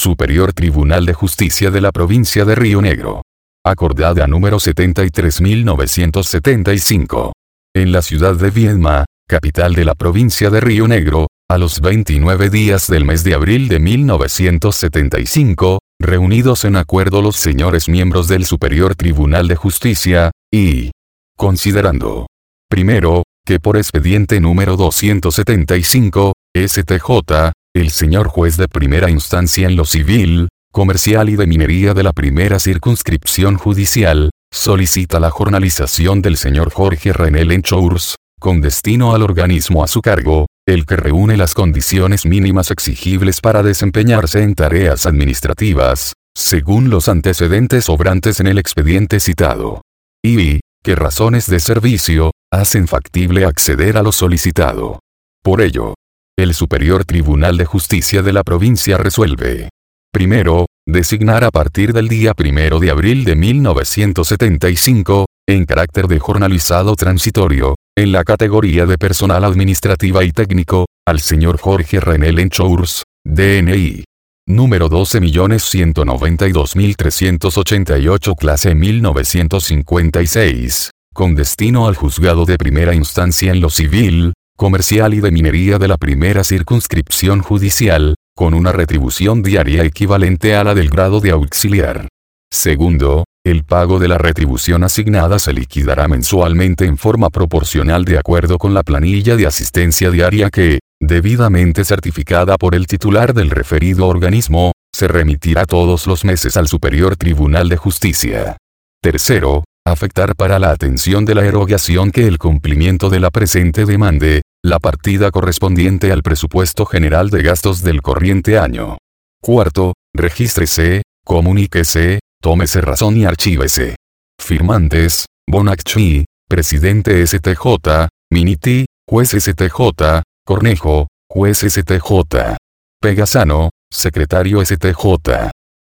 Superior Tribunal de Justicia de la Provincia de Río Negro. Acordada número 73.975. En la ciudad de Viedma, capital de la provincia de Río Negro, a los 29 días del mes de abril de 1975, reunidos en acuerdo los señores miembros del Superior Tribunal de Justicia, y considerando, primero, que por expediente número 275, STJ, el señor juez de primera instancia en lo civil, comercial y de minería de la primera circunscripción judicial, solicita la jornalización del señor Jorge René Lenchours, con destino al organismo a su cargo, el que reúne las condiciones mínimas exigibles para desempeñarse en tareas administrativas, según los antecedentes sobrantes en el expediente citado. Y, que razones de servicio, hacen factible acceder a lo solicitado. Por ello, el Superior Tribunal de Justicia de la provincia resuelve. Primero, designar a partir del día 1 de abril de 1975, en carácter de jornalizado transitorio, en la categoría de personal administrativa y técnico, al señor Jorge René Lenchours, DNI. Número 12.192.388 clase 1956, con destino al juzgado de primera instancia en lo civil, comercial y de minería de la primera circunscripción judicial, con una retribución diaria equivalente a la del grado de auxiliar. Segundo, el pago de la retribución asignada se liquidará mensualmente en forma proporcional de acuerdo con la planilla de asistencia diaria que, debidamente certificada por el titular del referido organismo, se remitirá todos los meses al Superior Tribunal de Justicia. Tercero, afectar para la atención de la erogación que el cumplimiento de la presente demande, la partida correspondiente al presupuesto general de gastos del corriente año. Cuarto, regístrese, comuníquese, tómese razón y archívese. Firmantes, Bonacci, Presidente STJ, Miniti, Juez STJ, Cornejo, Juez STJ. Pegasano, Secretario STJ.